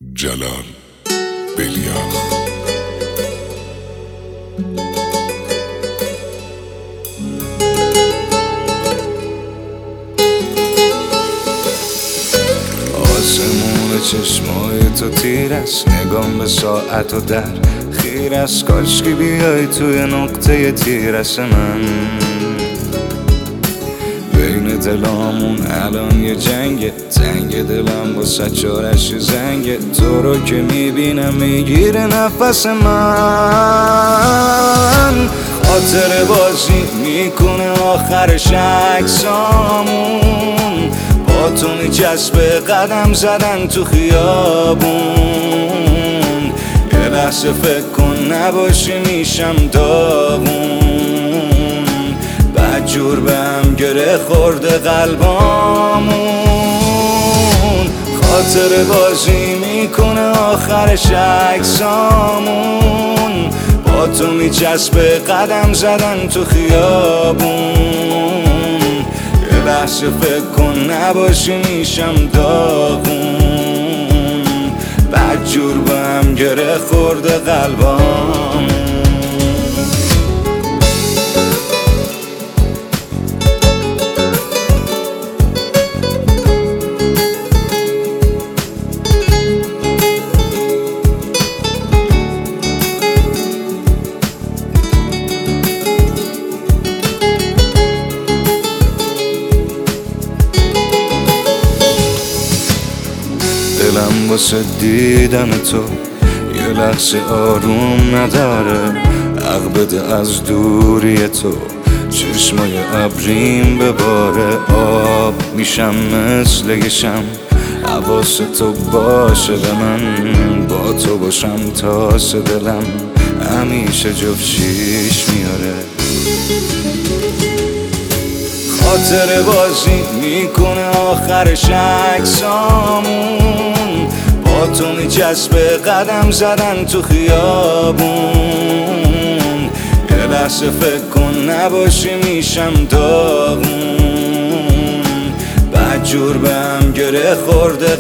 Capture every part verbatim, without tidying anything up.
جلال بلیاخ. آسمون چشمای تو تیر است، نگام به ساعت و در خیر است. کاشکی بیای توی نقطه تیر است من. بین دلامون الان یه جنگه، تنگ دلم با سچارش زنگه. تو رو که میبینم میگیره نفس من. خاطر بازی میکنه آخرش عکسامون، با تو میچسبه قدم زدن تو خیابون. یه لحظه فکر کن نباشی میشم داغون. بدجور به هم گره خورده قلبامون. خاطر بازی میکنه آخرش عکسامون، با تو میچسبه قدم زدن تو خیابون. یه لحظه فکر کن نباشی میشم داغون. بدجور به هم گره خورده قلبامون. دلم واسه دیدن تو یه لحظه آروم نداره. حق بده از دوری تو چشمای ابریم بباره. آب میشم مثل یه شم، حواس تو باشه به من. با تو باشم تاس دلم همیشه جفت شیش میاره. خاطر بازی میکنه آخرش عکسامون، با تو میچسبه قدم زدن تو خیابون. یه لحظه فکر کن نباشی میشم داغون. بدجور به هم گره خورده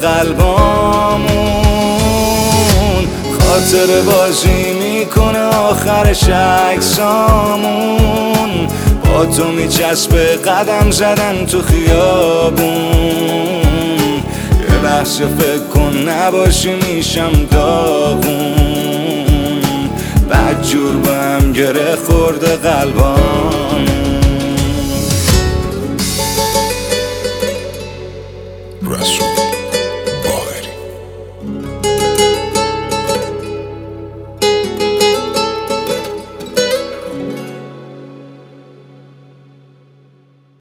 قلبامون. خاطر بازی میکنه آخرش عکسامون، با تو میچسبه قدم زدن تو خیابون. یه لحظه فکر کن نباشی میشم داغون. بدجور به هم گره خورده قلبامون.